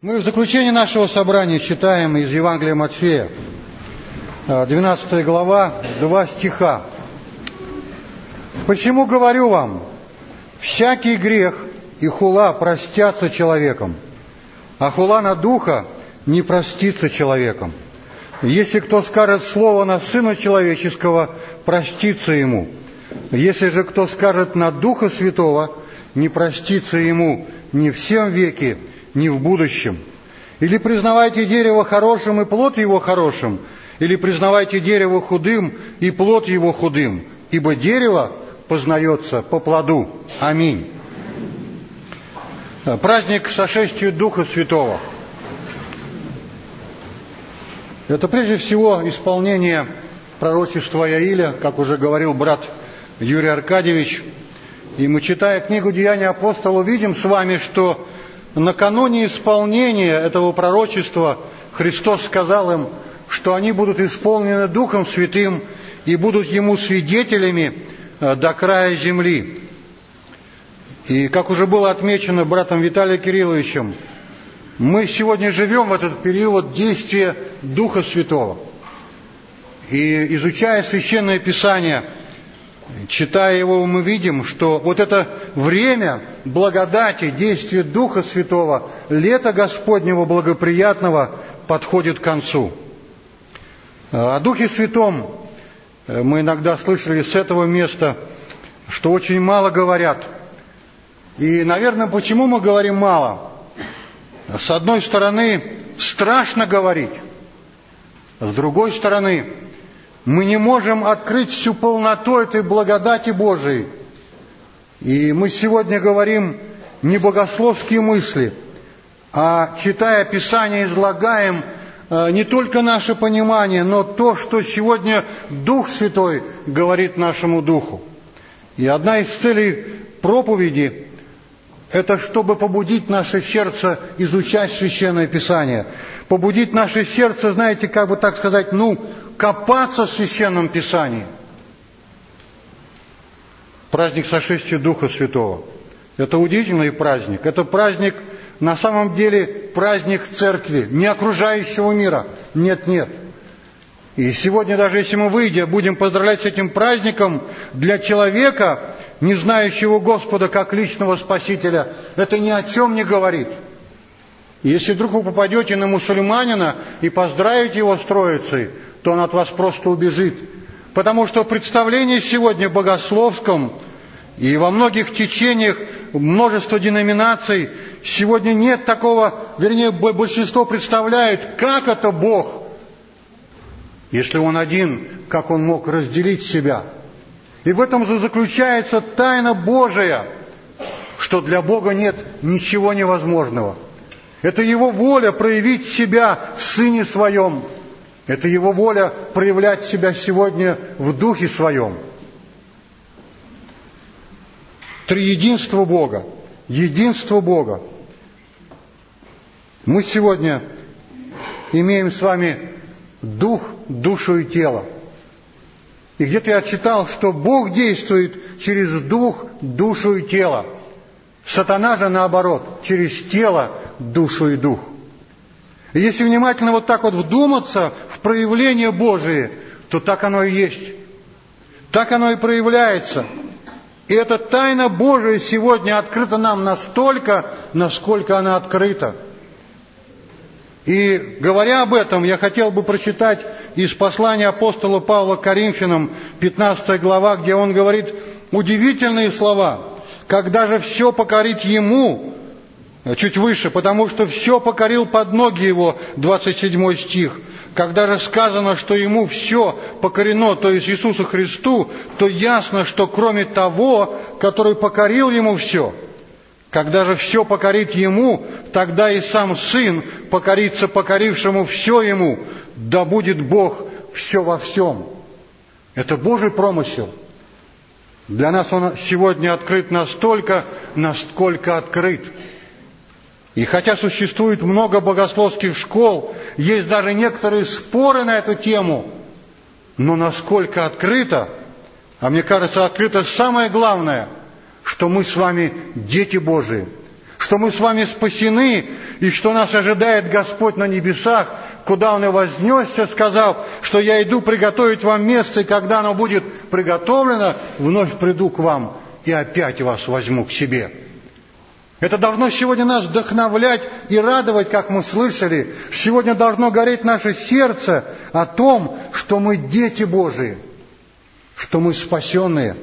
Мы в заключении нашего собрания читаем из Евангелия Матфея, 12 глава, 2 стиха. «Почему говорю вам, всякий грех и хула простятся человеком, а хула на духа не простится человеком. Если кто скажет слово на Сына Человеческого, простится ему. Если же кто скажет на Духа Святого, не простится ему ни в сем веке, ни в будущем. Или признавайте дерево хорошим и плод его хорошим, или признавайте дерево худым и плод его худым, ибо дерево познается по плоду». Аминь. Праздник сошествия Духа Святого. Это прежде всего исполнение пророчества Иаиля, как уже говорил брат Юрий Аркадьевич. И мы, читая книгу «Деяния апостолов», видим с вами, что накануне исполнения этого пророчества Христос сказал им, что они будут исполнены Духом Святым и будут Ему свидетелями до края земли. И, как уже было отмечено братом Виталием Кирилловичем, мы сегодня живем в этот период действия Духа Святого. И, изучая Священное Писание, читая его, мы видим, что вот это время благодати, действия Духа Святого, лета Господнего благоприятного подходит к концу. О Духе Святом мы иногда слышали с этого места, что очень мало говорят. И, наверное, почему мы говорим мало? С одной стороны, страшно говорить. С другой стороны, мы не можем открыть всю полноту этой благодати Божией. И мы сегодня говорим не богословские мысли, а, читая Писание, излагаем не только наше понимание, но то, что сегодня Дух Святой говорит нашему Духу. И одна из целей проповеди – это чтобы побудить наше сердце изучать Священное Писание. Побудить наше сердце, знаете, как бы так сказать, копаться в Священном Писании. Праздник сошествия Духа Святого. Это удивительный праздник. Это праздник, на самом деле, праздник Церкви, не окружающего мира. Нет, нет. И сегодня, даже если мы, выйдя, будем поздравлять с этим праздником, для человека, не знающего Господа как личного Спасителя, это ни о чем не говорит. И если вдруг вы попадете на мусульманина и поздравите его с Троицей, то он от вас просто убежит. Потому что в представлении сегодня богословском и во многих течениях, множество деноминаций, сегодня нет такого, вернее, большинство представляет, как это Бог, если Он один, как Он мог разделить себя. И в этом же заключается тайна Божия, что для Бога нет ничего невозможного. Это Его воля проявить себя в Сыне Своем. Это Его воля проявлять себя сегодня в Духе Своем. Триединство Бога, единство Бога. Мы сегодня имеем с вами Дух, душу и тело. И где-то я читал, что Бог действует через Дух, душу и тело. Сатана же наоборот, через тело, душу и дух. И если внимательно вот так вот вдуматься в проявление Божие, то так оно и есть. Так оно и проявляется. И эта тайна Божия сегодня открыта нам настолько, насколько она открыта. И говоря об этом, я хотел бы прочитать из послания апостола Павла к Коринфянам, 15 глава, где он говорит удивительные слова. «Когда же все покорить Ему», чуть выше, потому что все покорил под ноги Его, 27 стих. Когда же сказано, что Ему все покорено, то есть Иисусу Христу, то ясно, что кроме того, который покорил Ему все, когда же все покорит Ему, тогда и сам Сын покорится покорившему все Ему, да будет Бог все во всем. Это Божий промысел. Для нас Он сегодня открыт настолько, насколько открыт. И хотя существует много богословских школ, есть даже некоторые споры на эту тему, но насколько открыто, а мне кажется, открыто самое главное, что мы с вами дети Божии. что мы с вами спасены, и что нас ожидает Господь на небесах, куда Он и вознесся, сказав, что я иду приготовить вам место, и когда оно будет приготовлено, вновь приду к вам и опять вас возьму к себе. Это должно сегодня нас вдохновлять и радовать, как мы слышали. Сегодня должно гореть наше сердце о том, что мы дети Божии, что мы спасенные.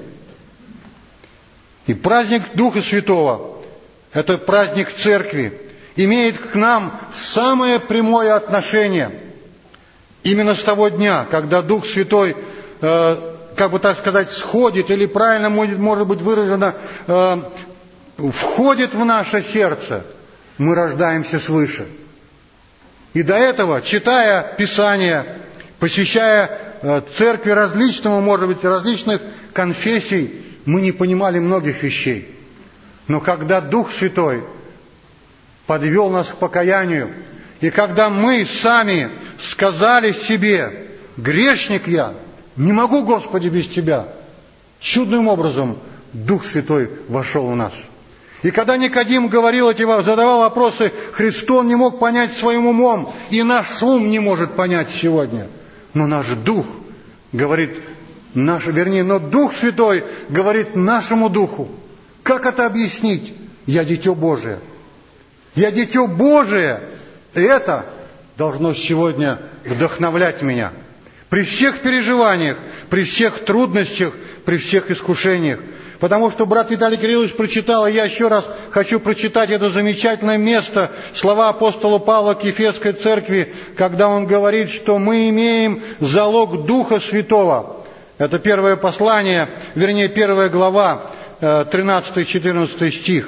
И праздник Духа Святого, это праздник Церкви, имеет к нам самое прямое отношение. Именно с того дня, когда Дух Святой, как бы так сказать, сходит, или правильно может быть выражено, входит в наше сердце, мы рождаемся свыше. И до этого, читая Писание, посещая церкви различного, может быть, различных конфессий, мы не понимали многих вещей. Но когда Дух Святой подвел нас к покаянию, и когда мы сами сказали себе: грешник я, не могу, Господи, без Тебя, чудным образом Дух Святой вошел в нас. И когда Никодим говорил задавал вопросы Христу, он не мог понять своим умом, и наш ум не может понять сегодня. Но наш Дух говорит, но Дух Святой говорит нашему Духу. Как это объяснить? Я дитё Божие. Я дитё Божие. И это должно сегодня вдохновлять меня. При всех переживаниях, при всех трудностях, при всех искушениях. Потому что брат Виталий Кириллович прочитал, и я еще раз хочу прочитать это замечательное место, слова апостола Павла к Ефесской церкви, когда он говорит, что мы имеем залог Духа Святого. Это первое послание, вернее, первая глава, 13-14 стих.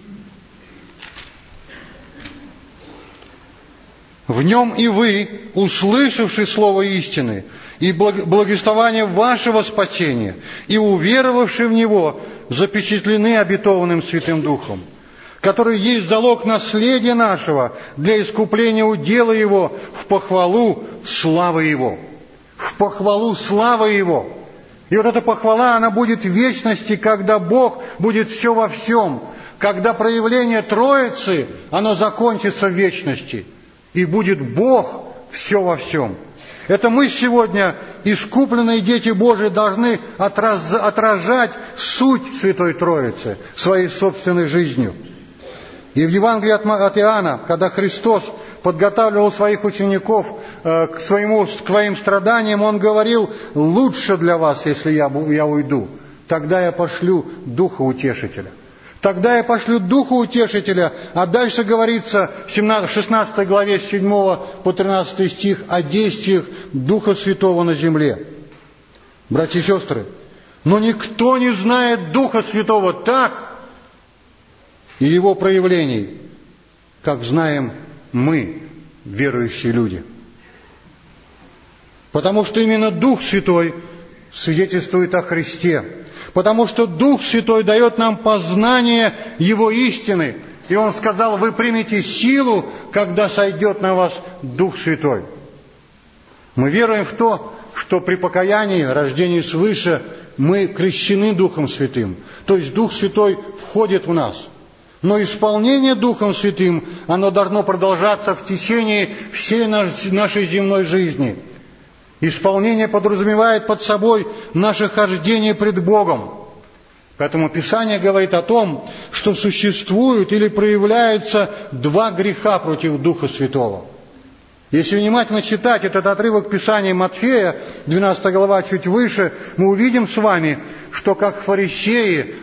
В нем и вы, услышавши слово истины, и благовествование вашего спасения, и уверовавши в него, запечатлены обетованным Святым Духом, который есть залог наследия нашего для искупления удела Его в похвалу славы Его. В похвалу славы Его. И вот эта похвала, она будет в вечности, когда Бог будет все во всем. Когда проявление Троицы, оно закончится в вечности. И будет Бог все во всем. Это мы сегодня, искупленные дети Божии, должны отражать суть Святой Троицы своей собственной жизнью. И в Евангелии от Иоанна, когда Христос подготавливал своих учеников к своим страданиям, Он говорил: лучше для вас, если я уйду, тогда я пошлю Духа Утешителя. Тогда я пошлю Духа Утешителя, а дальше говорится в 16 главе с 7 по 13 стих о действиях Духа Святого на земле. Братья и сестры, но никто не знает Духа Святого так и Его проявлений, как знаем мы, верующие люди. Потому что именно Дух Святой свидетельствует о Христе. Потому что Дух Святой дает нам познание Его истины. И Он сказал: вы примете силу, когда сойдет на вас Дух Святой. Мы веруем в то, что при покаянии, рождении свыше, мы крещены Духом Святым. То есть Дух Святой входит в нас. Но исполнение Духом Святым, оно должно продолжаться в течение всей нашей земной жизни. Исполнение подразумевает под собой наше хождение пред Богом. Поэтому Писание говорит о том, что существуют или проявляются два греха против Духа Святого. Если внимательно читать этот отрывок Писания Матфея, 12 глава, чуть выше, мы увидим с вами, что как фарисеи,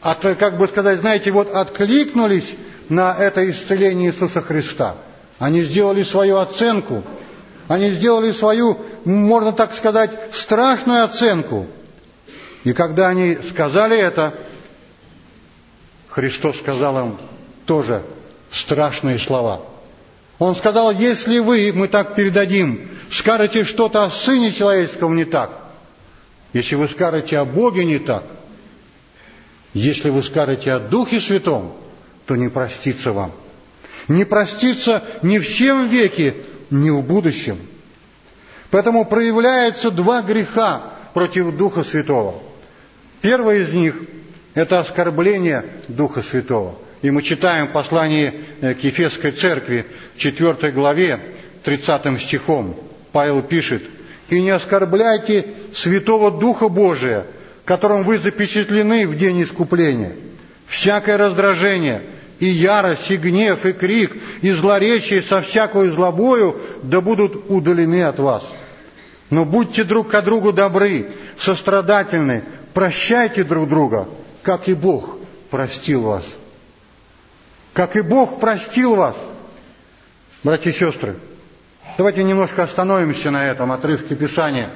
откликнулись на это исцеление Иисуса Христа. Они сделали свою оценку. Они сделали свою, можно так сказать, страшную оценку. И когда они сказали это, Христос сказал им тоже страшные слова. Он сказал: если вы, мы так передадим, скажете что-то о Сыне Человеческом не так, если вы скажете о Боге не так, если вы скажете о Духе Святом, то не простится вам. Не простится ни в сем веке, ни в будущем. Поэтому проявляются два греха против Духа Святого. Первый из них – это оскорбление Духа Святого. И мы читаем послание к Ефесской церкви, 4 главе, 30 стихом. Павел пишет: «И не оскорбляйте Святого Духа Божия, которым вы запечатлены в день искупления. Всякое раздражение, и ярость, и гнев, и крик, и злоречие со всякою злобою да будут удалены от вас. Но будьте друг к другу добры, сострадательны, прощайте друг друга, как и Бог простил вас». Как и Бог простил вас. Братья и сестры, давайте немножко остановимся на этом отрывке Писания.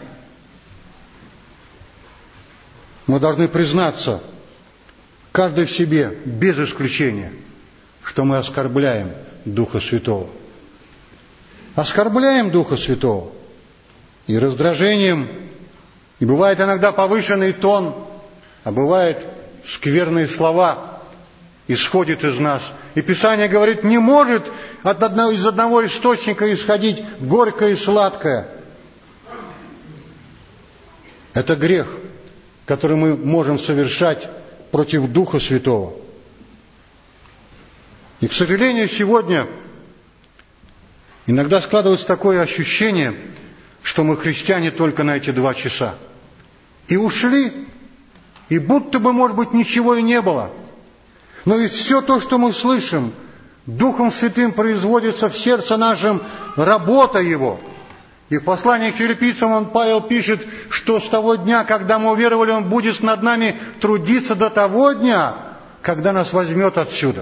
Мы должны признаться, каждый в себе, без исключения, что мы оскорбляем Духа Святого. Оскорбляем Духа Святого. И раздражением, и бывает иногда повышенный тон, а бывает скверные слова исходят из нас. И Писание говорит, не может из одного источника исходить горькое и сладкое. Это грех, который мы можем совершать против Духа Святого. И, к сожалению, сегодня иногда складывается такое ощущение, что мы христиане только на эти 2 часа. И ушли, и будто бы, может быть, ничего и не было. Но ведь все то, что мы слышим, Духом Святым производится в сердце нашем работа Его. И в послании к филиппийцам Павел пишет, что с того дня, когда мы уверовали, Он будет над нами трудиться до того дня, когда нас возьмет отсюда.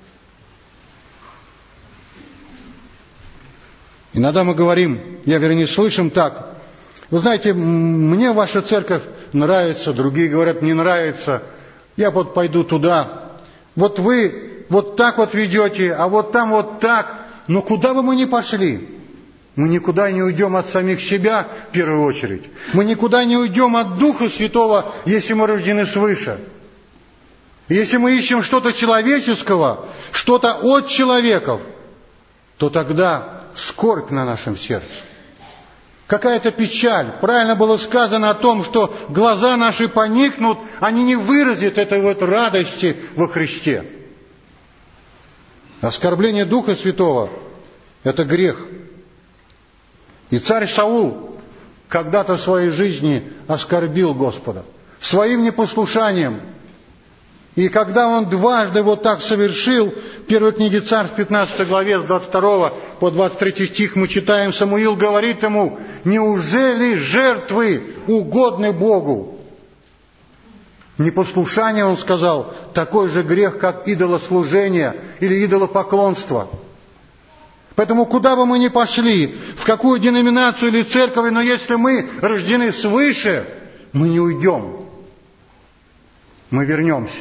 Иногда мы говорим, слышим так: вы знаете, мне ваша церковь нравится, другие говорят, не нравится, я вот пойду туда. Вот вы вот так вот ведете, а вот там вот так. Но куда бы мы ни пошли, мы никуда не уйдем от самих себя, в первую очередь. Мы никуда не уйдем от Духа Святого, если мы рождены свыше. Если мы ищем что-то человеческого, что-то от человеков, то тогда скорбь на нашем сердце. Какая-то печаль. Правильно было сказано о том, что глаза наши поникнут, они не выразят этой вот радости во Христе. Оскорбление Духа Святого – это грех. И царь Саул когда-то в своей жизни оскорбил Господа своим непослушанием. И когда он дважды вот так совершил, в первой книге Царств, 15 главе, с 22 по 23 стих мы читаем, Самуил говорит ему: «Неужели жертвы угодны Богу?» Непослушание, он сказал, такой же грех, как идолослужение или идолопоклонство. Поэтому куда бы мы ни пошли, в какую деноминацию или церковь, но если мы рождены свыше, мы не уйдем. Мы вернемся.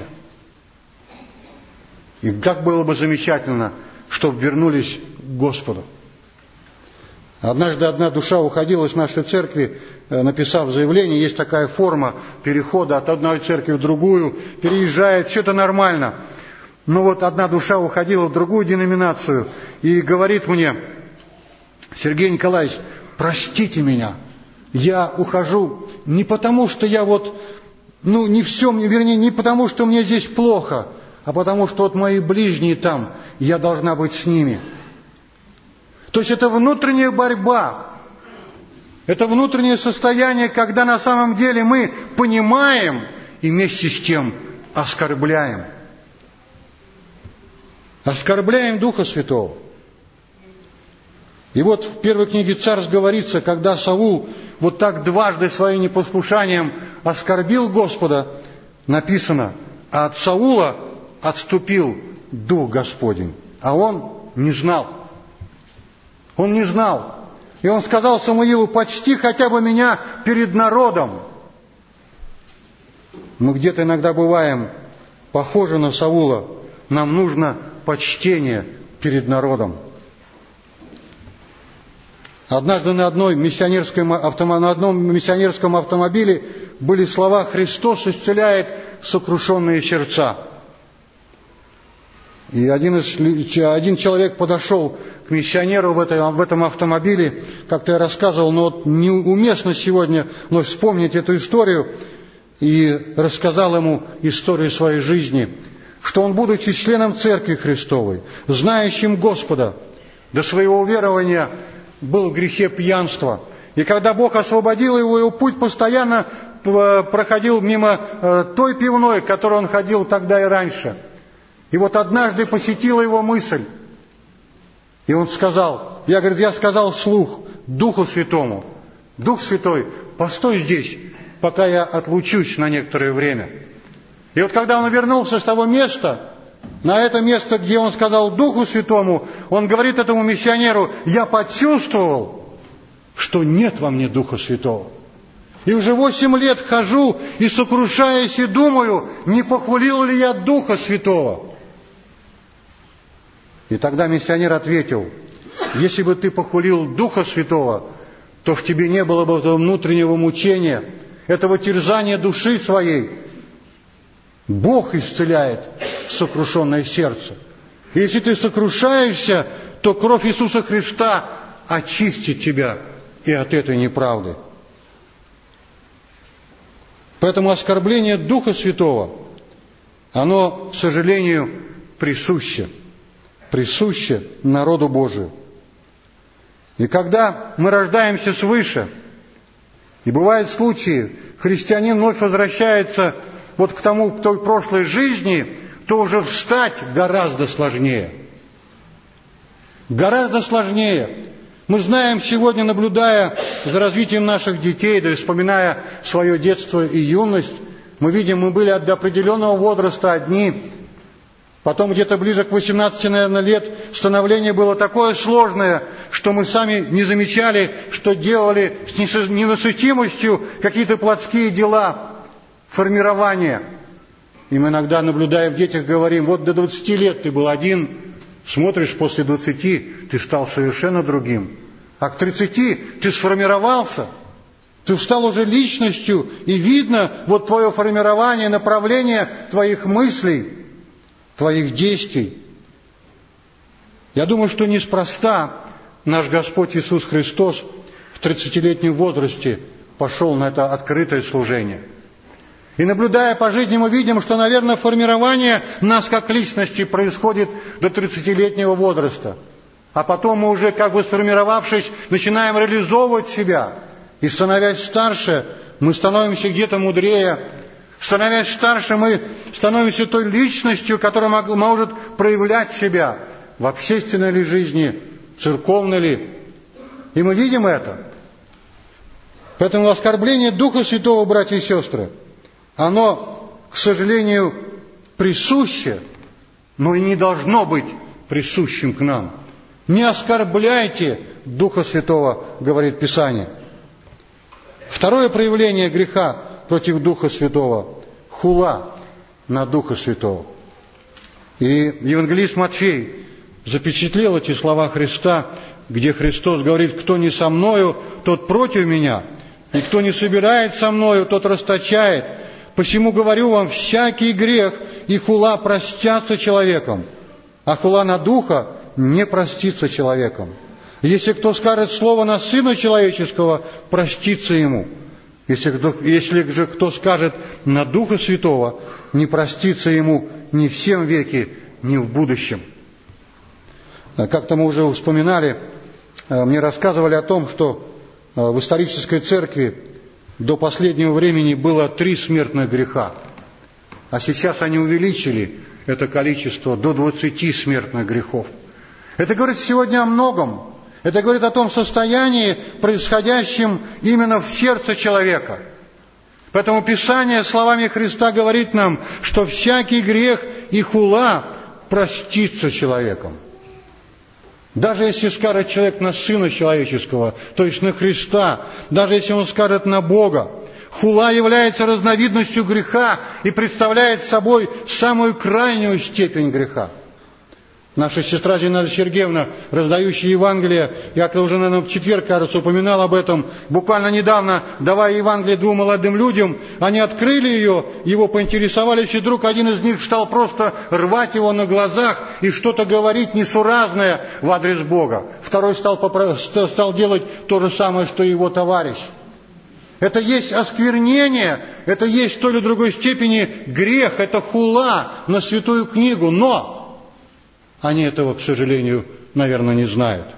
И как было бы замечательно, чтобы вернулись к Господу. Однажды одна душа уходила из нашей церкви, написав заявление. Есть такая форма перехода от одной церкви в другую, переезжает, все это нормально. Но вот одна душа уходила в другую деноминацию и говорит мне: Сергей Николаевич, простите меня, я ухожу не потому, что я не все, вернее, не потому, что мне здесь плохо, а потому что вот мои ближние там, я должна быть с ними. То есть это внутренняя борьба, это внутреннее состояние, когда на самом деле мы понимаем и вместе с тем оскорбляем. Оскорбляем Духа Святого. И вот в первой книге Царств говорится, когда Саул вот так дважды своим непослушанием оскорбил Господа, написано: а от Саула отступил Дух Господень. А он не знал. Он не знал. И он сказал Самуилу: почти хотя бы меня перед народом. Мы где-то иногда бываем похожи на Саула. Нам нужно почтение перед народом. Однажды на одном миссионерском автомобиле были слова: «Христос исцеляет сокрушенные сердца». И один человек подошел к миссионеру в этом автомобиле, как-то я рассказывал, но вот неуместно сегодня вновь вспомнить эту историю, и рассказал ему историю своей жизни, что он, будучи членом Церкви Христовой, знающим Господа, до своего уверования был в грехе пьянства. И когда Бог освободил его путь постоянно проходил мимо той пивной, к которой он ходил тогда и раньше. И вот однажды посетила его мысль. И он сказал, я сказал вслух Духу Святому: Дух Святой, постой здесь, пока я отлучусь на некоторое время. И вот когда он вернулся с того места, на это место, где он сказал Духу Святому, он говорит этому миссионеру: я почувствовал, что нет во мне Духа Святого. И уже 8 лет хожу и сокрушаюсь и думаю, не похвалил ли я Духа Святого. И тогда миссионер ответил: если бы ты похвалил Духа Святого, то в тебе не было бы этого внутреннего мучения, этого терзания души своей. Бог исцеляет сокрушенное сердце. И если ты сокрушаешься, то кровь Иисуса Христа очистит тебя и от этой неправды. Поэтому оскорбление Духа Святого, оно, к сожалению, присуще народу Божию. И когда мы рождаемся свыше, и бывают случаи, христианин вновь возвращается вот к той прошлой жизни, то уже встать гораздо сложнее. Гораздо сложнее. Мы знаем сегодня, наблюдая за развитием наших детей, да и вспоминая свое детство и юность, мы видим, мы были до определенного возраста одни. Потом где-то ближе к 18, наверное, лет становление было такое сложное, что мы сами не замечали, что делали с ненасытимостью какие-то плотские дела, формирования. И мы иногда, наблюдая в детях, говорим: вот до 20 лет ты был один, смотришь, после 20 ты стал совершенно другим. А к 30 ты сформировался, ты стал уже личностью, и видно вот твое формирование, направление твоих мыслей, твоих действий. Я думаю, что неспроста наш Господь Иисус Христос в 30-летнем возрасте пошел на это открытое служение. И наблюдая по жизни, мы видим, что, наверное, формирование нас как личности происходит до 30-летнего возраста. А потом мы уже, как бы сформировавшись, начинаем реализовывать себя. И становясь старше, мы становимся где-то мудрее. Становясь старше, мы становимся той личностью, которая может проявлять себя в общественной ли жизни, церковной ли. И мы видим это. Поэтому оскорбление Духа Святого, братья и сестры, оно, к сожалению, присуще, но и не должно быть присущим к нам. Не оскорбляйте Духа Святого, говорит Писание. Второе проявление греха против Духа Святого — хула на Духа Святого. И евангелист Матфей запечатлел эти слова Христа, где Христос говорит: кто не со мною, тот против меня, и кто не собирает со мною, тот расточает. Посему говорю вам, всякий грех и хула простятся человеком, а хула на Духа не простится человеком. Если кто скажет слово на Сына Человеческого, простится ему. Если же кто скажет на Духа Святого, не простится ему ни в сем веке, ни в будущем. Как-то мы уже вспоминали, мне рассказывали о том, что в исторической церкви до последнего времени было 3 смертных греха. А сейчас они увеличили это количество до 20 смертных грехов. Это говорит сегодня о многом. Это говорит о том состоянии, происходящем именно в сердце человека. Поэтому Писание словами Христа говорит нам, что всякий грех и хула простится человеком. Даже если скажет человек на Сына Человеческого, то есть на Христа, даже если он скажет на Бога, хула является разновидностью греха и представляет собой самую крайнюю степень греха. Наша сестра Зинаида Сергеевна, раздающая Евангелие, я уже, наверное, в четверг, кажется, упоминал об этом, буквально недавно, давая Евангелие 2 молодым людям, они открыли ее, его поинтересовались, и вдруг один из них стал просто рвать его на глазах и что-то говорить несуразное в адрес Бога. Второй стал делать то же самое, что и его товарищ. Это есть осквернение, это есть в той или другой степени грех, это хула на святую книгу, но они этого, к сожалению, наверное, не знают.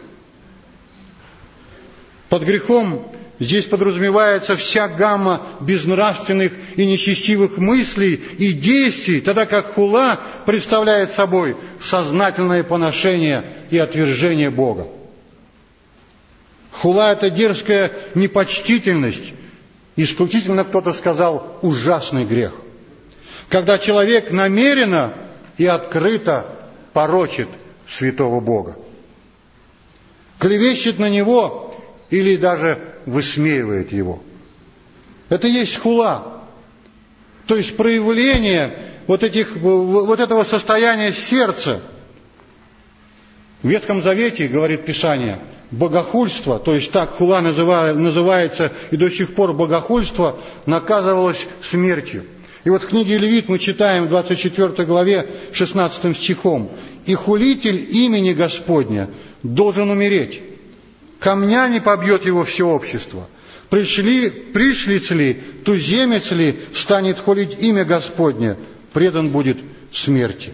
Под грехом здесь подразумевается вся гамма безнравственных и нечестивых мыслей и действий, тогда как хула представляет собой сознательное поношение и отвержение Бога. Хула – это дерзкая непочтительность, исключительно, кто-то сказал, ужасный грех. Когда человек намеренно и открыто порочит святого Бога, клевещет на Него или даже высмеивает Его. Это есть хула, то есть проявление вот этого состояния сердца. В Ветхом Завете, говорит Писание, богохульство, то есть так хула называется, и до сих пор богохульство наказывалось смертью. И вот в книге Левит мы читаем в 24 главе 16 стихом: «И хулитель имени Господня должен умереть, камнями побьет его все общество. Пришлиц ли, туземец ли станет хулить имя Господне, предан будет смерти».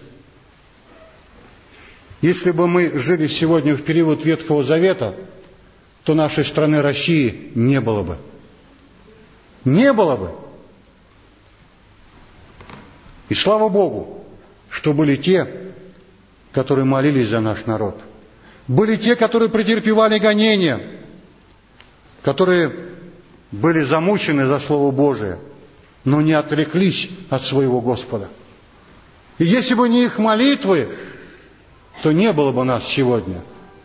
Если бы мы жили сегодня в период Ветхого Завета, то нашей страны России не было бы. Не было бы. И слава Богу, что были те, которые молились за наш народ. Были те, которые претерпевали гонения, которые были замучены за Слово Божие, но не отреклись от своего Господа. И если бы не их молитвы, то не было бы нас сегодня.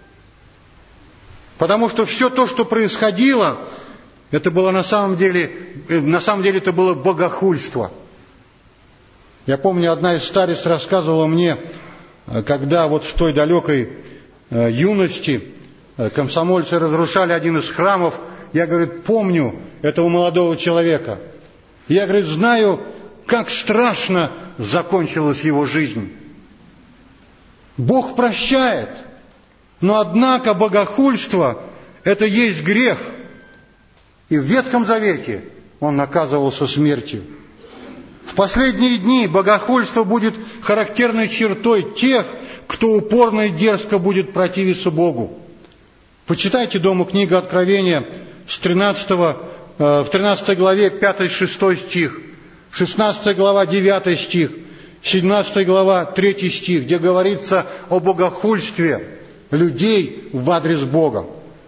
Потому что все то, что происходило, это было на самом деле это было богохульство. Я помню, одна из стариц рассказывала мне, когда вот в той далекой юности комсомольцы разрушали один из храмов, я, говорит, помню этого молодого человека. Я, говорит, знаю, как страшно закончилась его жизнь. Бог прощает, но однако богохульство – это есть грех. И в Ветхом Завете он наказывался смертью. В последние дни богохульство будет характерной чертой тех, кто упорно и дерзко будет противиться Богу. Почитайте дома книгу Откровения в 13 главе 5-6 стих, 16 глава 9 стих, 17 глава 3 стих, где говорится о богохульстве людей в адрес Бога.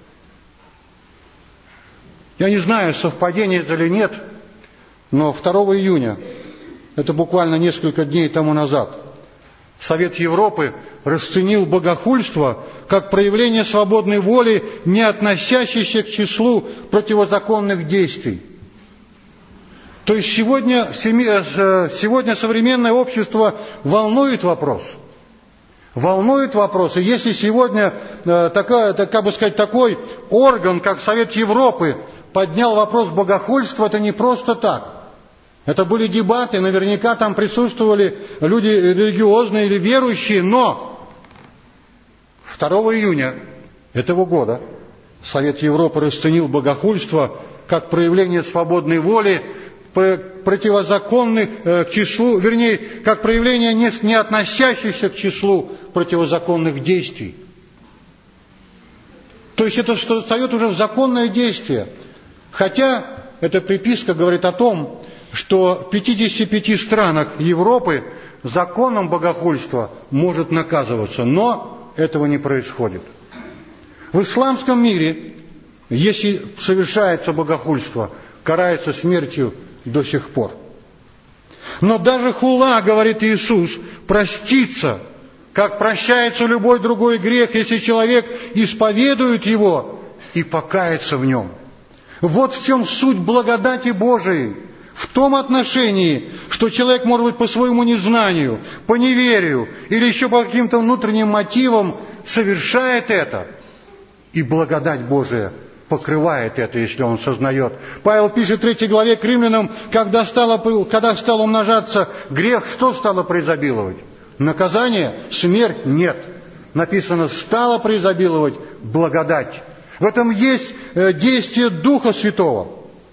Я не знаю, совпадение это или нет, но 2 июня, это буквально несколько дней тому назад, Совет Европы расценил богохульство как проявление свободной воли, не относящейся к числу противозаконных действий. То есть сегодня современное общество волнует вопрос. Волнует вопрос. И если сегодня такой орган, как Совет Европы, поднял вопрос богохульства, это не просто так. Это были дебаты, наверняка там присутствовали люди религиозные или верующие, но 2 июня этого года Совет Европы расценил богохульство как проявление свободной воли, противозаконных к числу, вернее, как проявление не относящихся к числу противозаконных действий. То есть это что встает уже в законное действие. Хотя эта приписка говорит о том, что в 55 странах Европы законом богохульство может наказываться, но этого не происходит. В исламском мире, если совершается богохульство, карается смертью до сих пор. Но даже хула, говорит Иисус, простится, как прощается любой другой грех, если человек исповедует его и покается в нем. Вот в чем суть благодати Божией. В том отношении, что человек, может быть, по своему незнанию, по неверию или еще по каким-то внутренним мотивам совершает это, и благодать Божия покрывает это, если он сознает. Павел пишет в 3 главе к Римлянам, когда стал умножаться грех, что стало преизобиловать? Наказание? Смерть? Нет. Написано, стало преизобиловать благодать. В этом есть действие Духа Святого.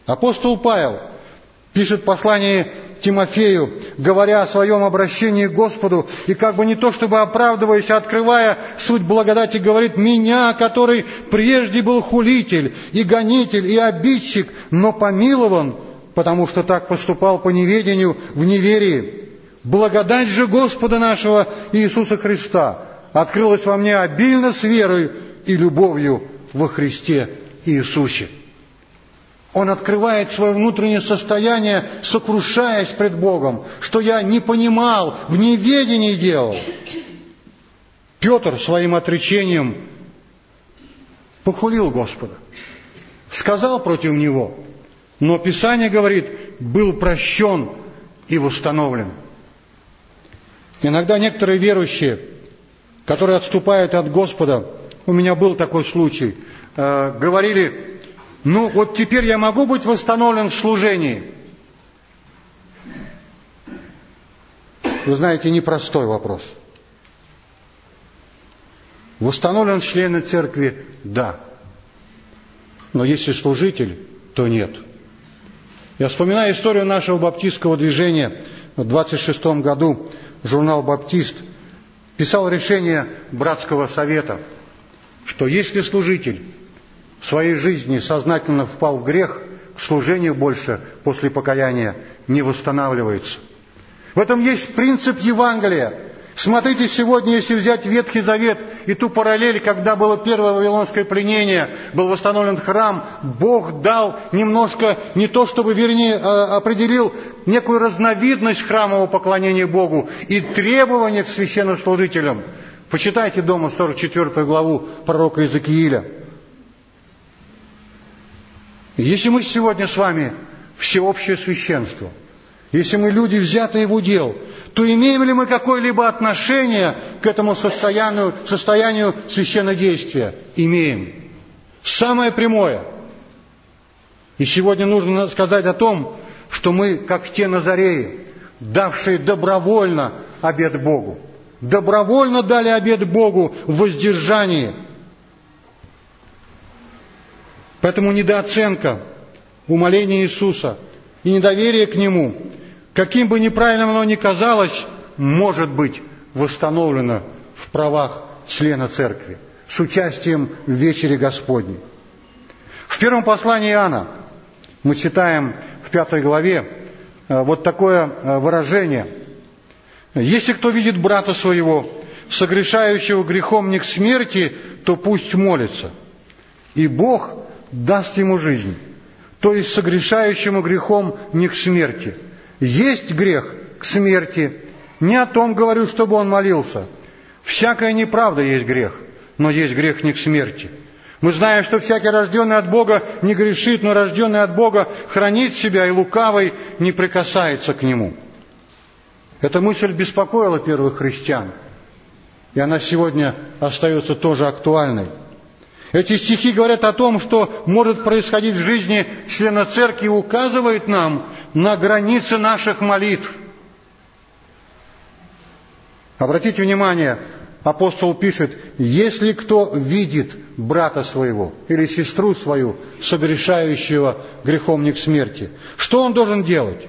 Апостол Павел пишет послание Тимофею, говоря о своем обращении к Господу, и как бы не то чтобы оправдываясь, а открывая суть благодати, говорит: «Меня, который прежде был хулитель, и гонитель, и обидчик, но помилован, потому что так поступал по неведению в неверии. Благодать же Господа нашего Иисуса Христа открылась во мне обильно с верою и любовью во Христе Иисусе». Он открывает свое внутреннее состояние, сокрушаясь пред Богом, что я не понимал, в неведении делал. Петр своим отречением похулил Господа, сказал против Него, но Писание говорит, был прощен и восстановлен. Иногда некоторые верующие, которые отступают от Господа, у меня был такой случай, говорили: ну, вот теперь я могу быть восстановлен в служении. Вы знаете, непростой вопрос. Восстановлен члены церкви – да. Но если служитель, то нет. Я вспоминаю историю нашего баптистского движения. В 26-м году журнал «Баптист» писал решение братского совета, что если служитель в своей жизни сознательно впал в грех, к служению больше после покаяния не восстанавливается. В этом есть принцип Евангелия. Смотрите, сегодня, если взять Ветхий Завет и ту параллель, когда было первое вавилонское пленение, был восстановлен храм, Бог дал немножко, не то чтобы, вернее, определил некую разновидность храмового поклонения Богу и требования к священнослужителям. Почитайте дома 44 главу пророка Иезекииля. Если мы сегодня с вами всеобщее священство, если мы люди, взятые в удел, то имеем ли мы какое-либо отношение к этому состоянию священнодействия? Имеем. Самое прямое. И сегодня нужно сказать о том, что мы, как те назареи, давшие добровольно обет Богу, добровольно дали обет Богу в воздержании. Поэтому недооценка умоления Иисуса и недоверие к Нему, каким бы неправильным оно ни казалось, может быть восстановлено в правах члена церкви с участием в вечере Господней. В первом послании Иоанна мы читаем в 5 главе вот такое выражение: «Если кто видит брата своего, согрешающего грехом не к смерти, то пусть молится, и Бог даст ему жизнь». То есть согрешающему грехом не к смерти. Есть грех к смерти. Не о том говорю, чтобы он молился. Всякая неправда есть грех, но есть грех не к смерти. Мы знаем, что всякий рожденный от Бога не грешит, но рожденный от Бога хранит себя, и лукавый не прикасается к нему. Эта мысль беспокоила первых христиан, и она сегодня остается тоже актуальной. Эти стихи говорят о том, что может происходить в жизни члена церкви, и указывает нам на границы наших молитв. Обратите внимание, апостол пишет: «Если кто видит брата своего или сестру свою, согрешающего грехом не к смерти», что он должен делать?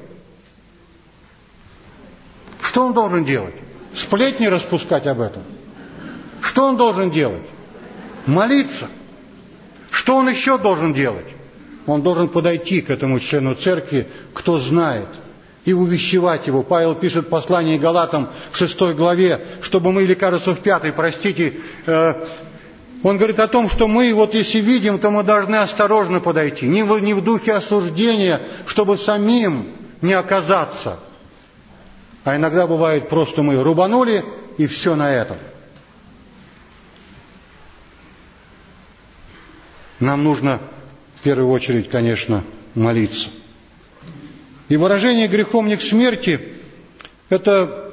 Что он должен делать? Сплетни распускать об этом? Что он должен делать? Молиться. Что он еще должен делать? Он должен подойти к этому члену церкви, кто знает, и увещевать его. Павел пишет в послании Галатам в 6 главе, чтобы мы, или, кажется, в 5, простите, он говорит о том, что мы, вот если видим, то мы должны осторожно подойти, не в духе осуждения, чтобы самим не оказаться. А иногда бывает, просто мы рубанули, и все на этом. Нам нужно в первую очередь, конечно, молиться. И выражение «грехом не к смерти» – это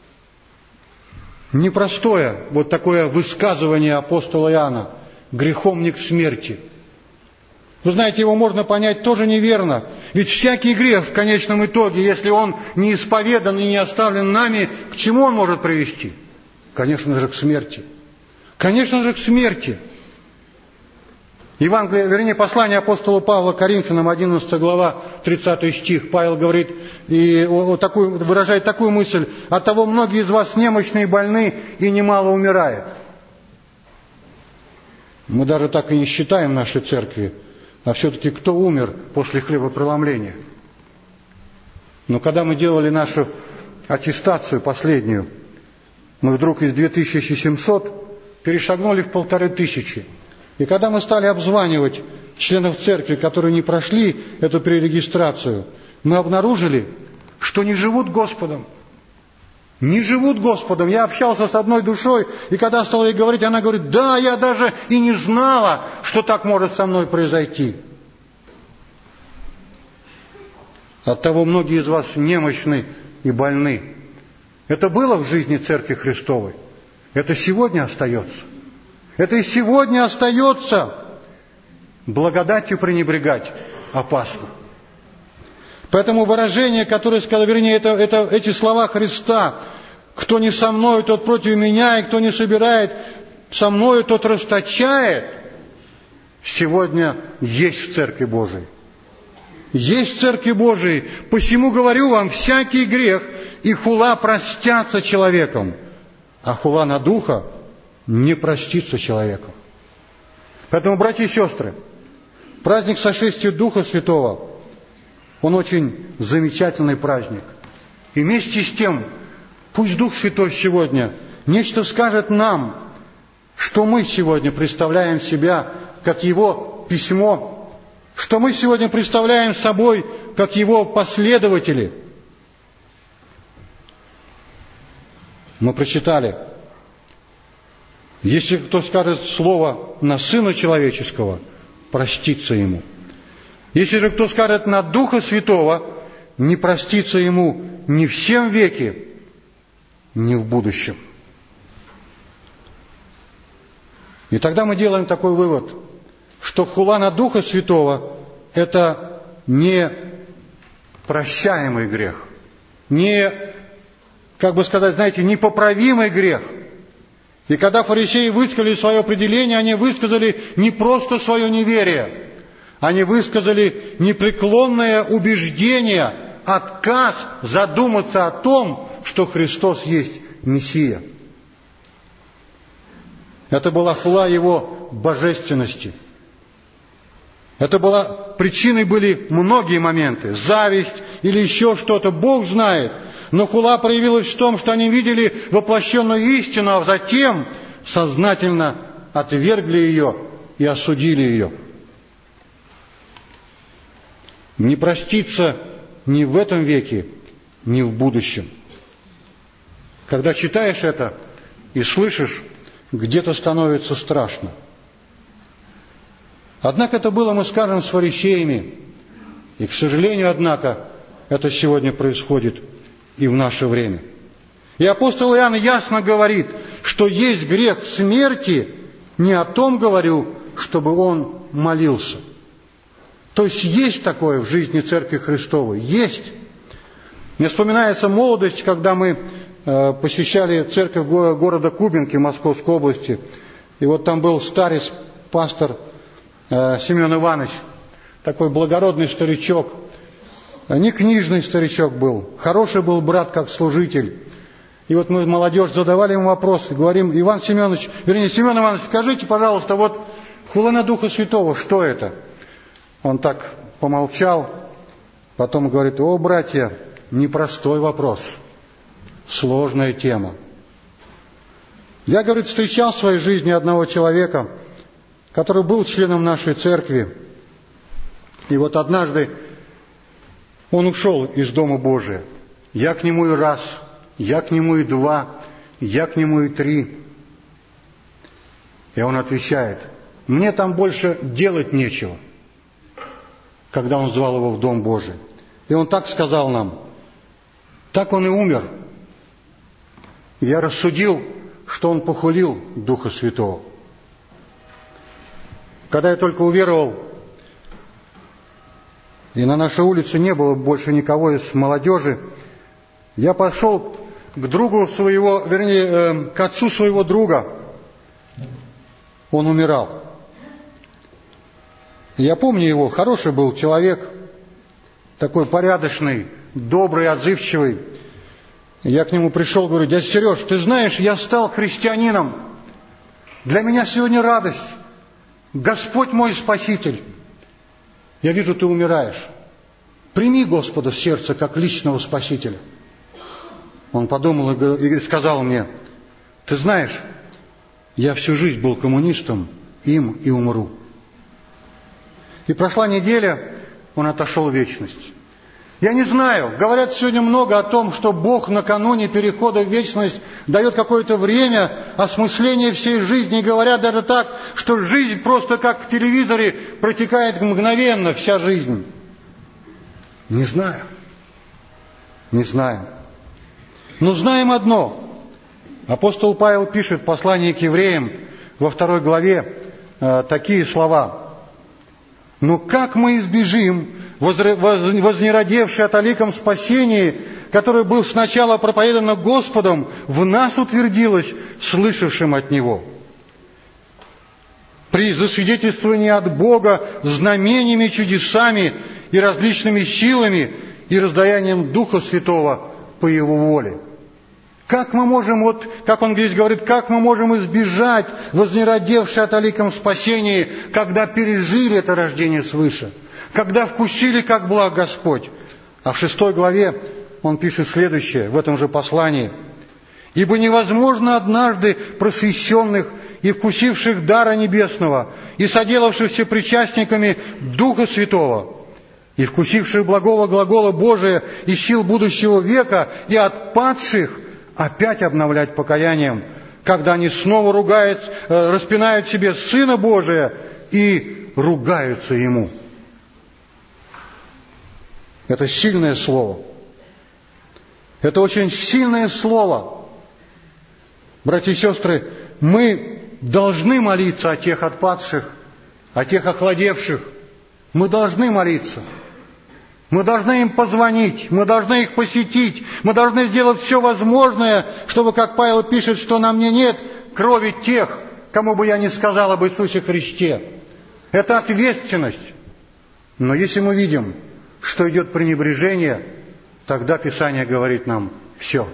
непростое вот такое высказывание апостола Иоанна «грехом не к смерти». Вы знаете, его можно понять тоже неверно. Ведь всякий грех в конечном итоге, если он не исповедан и не оставлен нами, к чему он может привести? Конечно же, к смерти. Конечно же, к смерти. Послание апостола Павла Коринфянам, 11 глава, 30 стих, Павел говорит, выражает такую мысль: «Оттого многие из вас немощны и больны, и немало умирает». Мы даже так и не считаем в нашей церкви, а все-таки кто умер после хлебопреломления? Но когда мы делали нашу аттестацию последнюю, мы вдруг из 2700 перешагнули в 1500. И когда мы стали обзванивать членов церкви, которые не прошли эту перерегистрацию, мы обнаружили, что не живут Господом. Не живут Господом. Я общался с одной душой, и когда стал ей говорить, она говорит: да, я даже и не знала, что так может со мной произойти. Оттого многие из вас немощны и больны. Это было в жизни Церкви Христовой. Это сегодня остается. Это и сегодня остается. Благодатью пренебрегать опасно. Поэтому выражение, которое сказал, эти слова Христа: «Кто не со мною, тот против меня, и кто не собирает со мною, тот расточает», сегодня есть в Церкви Божией. Есть в Церкви Божией. Посему говорю вам, всякий грех и хула простятся человеком, а хула на духа не простится человеком. Поэтому, братья и сестры, праздник сошествия Духа Святого, он очень замечательный праздник. И вместе с тем, пусть Дух Святой сегодня нечто скажет нам, что мы сегодня представляем себя как Его письмо, что мы сегодня представляем собой как Его последователи. Мы прочитали: если кто скажет слово на Сына Человеческого, простится ему. Если же кто скажет на Духа Святого, не простится ему ни в сем веке, ни в будущем. И тогда мы делаем такой вывод, что хула на Духа Святого – это не прощаемый грех, не, непоправимый грех. И когда фарисеи высказали свое определение, они высказали не просто свое неверие, они высказали непреклонное убеждение, отказ задуматься о том, что Христос есть Мессия. Это была хула Его божественности. Причиной были многие моменты, зависть или еще что-то, Бог знает. Но хула проявилась в том, что они видели воплощенную истину, а затем сознательно отвергли ее и осудили ее. Не проститься ни в этом веке, ни в будущем. Когда читаешь это и слышишь, где-то становится страшно. Однако это было, мы скажем, с фарисеями. И, к сожалению, однако, это сегодня происходит и в наше время. И апостол Иоанн ясно говорит, что есть грех смерти, не о том говорю, чтобы он молился. То есть такое в жизни Церкви Христовой. Есть. Мне вспоминается молодость, когда мы посещали церковь города Кубинки Московской области. И вот там был старец, пастор Семен Иванович, такой благородный старичок, не книжный старичок был, хороший был брат как служитель. И вот мы, молодежь, задавали ему вопрос, говорим: Семен Иванович, скажите, пожалуйста, вот хула на Духа Святого, что это? Он так помолчал, потом говорит: о, братья, непростой вопрос, сложная тема. Я, говорит, встречал в своей жизни одного человека, который был членом нашей церкви. И вот однажды он ушел из Дома Божия. Я к нему и раз, я к нему и два, я к нему и три. И он отвечает: мне там больше делать нечего. Когда он звал его в Дом Божий. И он так сказал нам. Так он и умер. И я рассудил, что он похулил Духа Святого. Когда я только уверовал, и на нашей улице не было больше никого из молодежи, я пошел к другу своего, к отцу своего друга. Он умирал. Я помню его, хороший был человек, такой порядочный, добрый, отзывчивый. Я к нему пришел, говорю: дядя Сереж, ты знаешь, я стал христианином. Для меня сегодня радость. Господь мой Спаситель. Я вижу, ты умираешь. Прими Господа в сердце как личного Спасителя. Он подумал и сказал мне: ты знаешь, я всю жизнь был коммунистом, им и умру. И прошла неделя, он отошел в вечность. Я не знаю, говорят сегодня много о том, что Бог накануне перехода в вечность дает какое-то время осмысления всей жизни. И говорят даже так, что жизнь просто как в телевизоре протекает мгновенно, вся жизнь. Не знаю. Не знаем. Но знаем одно. Апостол Павел пишет в послании к евреям во 2 главе такие слова. «Но как мы избежим вознеродевший о таликом спасении, которое был сначала проповедано Господом, в нас утвердилось, слышавшим от Него. При засвидетельствовании от Бога знамениями, чудесами и различными силами и раздаянием Духа Святого по Его воле». Как мы можем, вот, как он здесь говорит, как мы можем избежать вознеродевшей о таликом спасении, когда пережили это рождение свыше, когда вкусили, как благ Господь? А в 6 главе он пишет следующее, в этом же послании. «Ибо невозможно однажды просвещенных и вкусивших дара небесного, и соделавшихся причастниками Духа Святого, и вкусивших благого глагола Божия и сил будущего века, и отпадших опять обновлять покаянием, когда они снова распинают себе Сына Божия и ругаются Ему». Это сильное слово. Это очень сильное слово. Братья и сестры, мы должны молиться о тех отпадших, о тех охладевших. Мы должны молиться. Мы должны им позвонить, мы должны их посетить, мы должны сделать все возможное, чтобы, как Павел пишет, что на мне нет крови тех, кому бы я не сказал об Иисусе Христе. Это ответственность. Но если мы видим, что идет пренебрежение, тогда Писание говорит нам: все.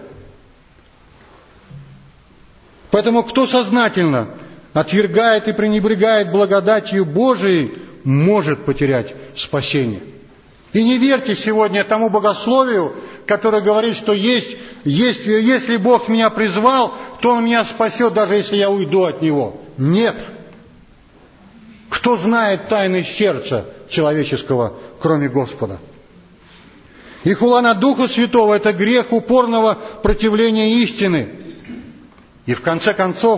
Поэтому кто сознательно отвергает и пренебрегает благодатью Божией, может потерять спасение. И не верьте сегодня тому богословию, которое говорит, что если Бог меня призвал, то Он меня спасет, даже если я уйду от Него. Нет. Кто знает тайны сердца человеческого, кроме Господа? И хула на Духа Святого – это грех упорного противления истины. И в конце концов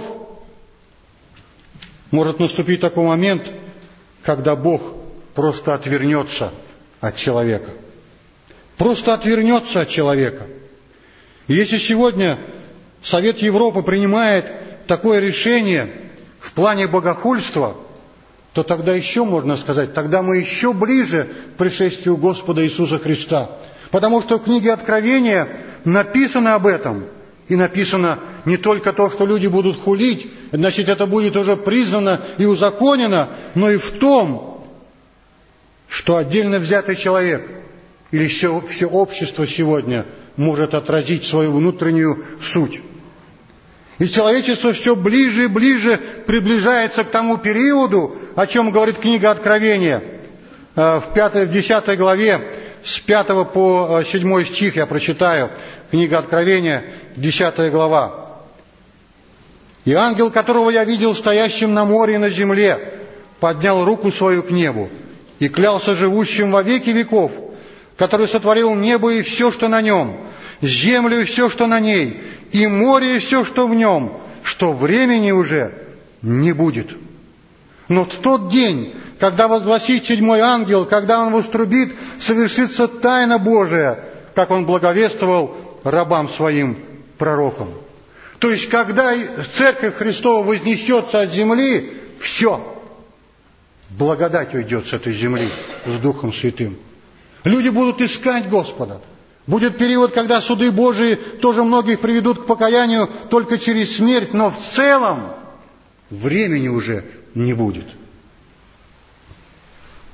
может наступить такой момент, когда Бог просто отвернется от человека. Просто отвернется от человека. И если сегодня Совет Европы принимает такое решение в плане богохульства, то тогда еще можно сказать, тогда мы еще ближе к пришествию Господа Иисуса Христа. Потому что в книге Откровения написано об этом. И написано не только то, что люди будут хулить, значит, это будет уже признано и узаконено, но и в том, что отдельно взятый человек или все общество сегодня может отразить свою внутреннюю суть. И человечество все ближе и ближе приближается к тому периоду, о чем говорит книга Откровения. В 10 главе, с 5 по 7 стих я прочитаю. Книга Откровения, 10 глава. «И ангел, которого я видел стоящим на море и на земле, поднял руку свою к небу и клялся живущим во веки веков, который сотворил небо и все, что на нем, землю и все, что на ней, и море и все, что в нем, что времени уже не будет. Но в тот день, когда возгласит 7-й ангел, когда он вострубит, совершится тайна Божия, как он благовествовал рабам своим пророкам». То есть, когда Церковь Христова вознесется от земли, все. Благодать уйдет с этой земли с Духом Святым. Люди будут искать Господа. Будет период, когда суды Божии тоже многих приведут к покаянию только через смерть, но в целом времени уже не будет.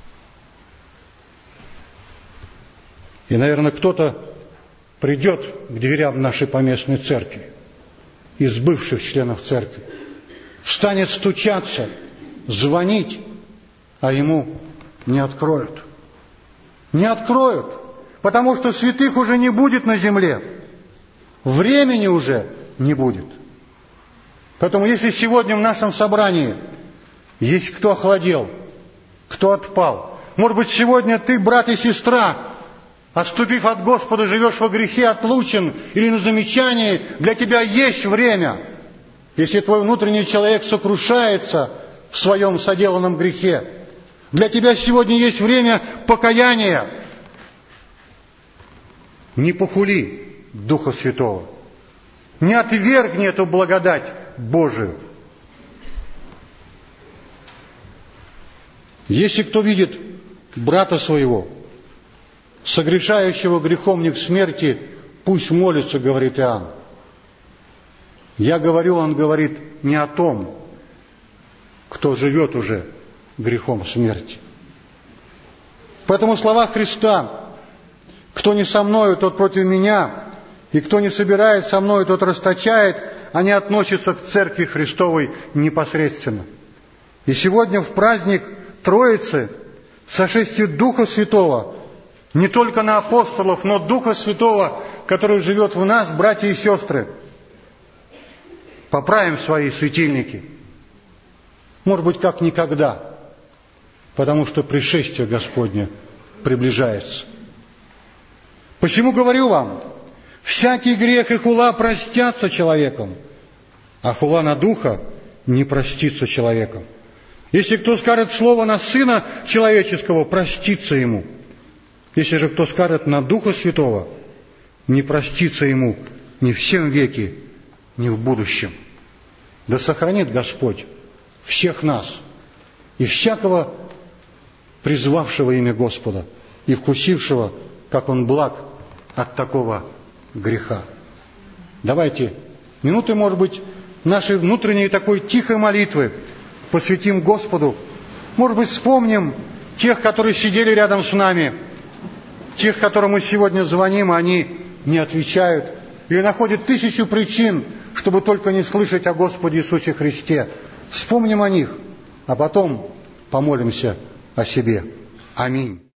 И, наверное, кто-то придет к дверям нашей поместной церкви, из бывших членов церкви, станет стучаться, звонить, а ему не откроют. Не откроют, потому что святых уже не будет на земле. Времени уже не будет. Поэтому если сегодня в нашем собрании есть кто охладел, кто отпал, может быть, сегодня ты, брат и сестра, отступив от Господа, живешь во грехе, отлучен или на замечании, для тебя есть время. Если твой внутренний человек сокрушается в своем соделанном грехе, для тебя сегодня есть время покаяния. Не похули Духа Святого. Не отвергни эту благодать Божию. Если кто видит брата своего, согрешающего грехом не к смерти, пусть молится, говорит Иоанн. Я говорю, он говорит не о том, кто живет уже грехом смерти. Поэтому слова Христа: «Кто не со мною, тот против меня, и кто не собирает со мною, тот расточает», они относятся к Церкви Христовой непосредственно. И сегодня в праздник Троицы, сошествие Духа Святого, не только на апостолов, но Духа Святого, который живет в нас, братья и сестры, поправим свои светильники. Может быть, как никогда, потому что пришествие Господне приближается. Почему говорю вам? Всякий грех и хула простятся человеком, а хула на Духа не простится человеком. Если кто скажет слово на Сына Человеческого, простится ему. Если же кто скажет на Духа Святого, не простится ему ни в сем веке, ни в будущем. Да сохранит Господь всех нас и всякого призвавшего имя Господа и вкусившего, как Он благ от такого греха. Давайте минуты, может быть, нашей внутренней такой тихой молитвы посвятим Господу. Может быть, вспомним тех, которые сидели рядом с нами, тех, которым мы сегодня звоним, а они не отвечают или находят тысячу причин, чтобы только не слышать о Господе Иисусе Христе. Вспомним о них, а потом помолимся о себе. Аминь.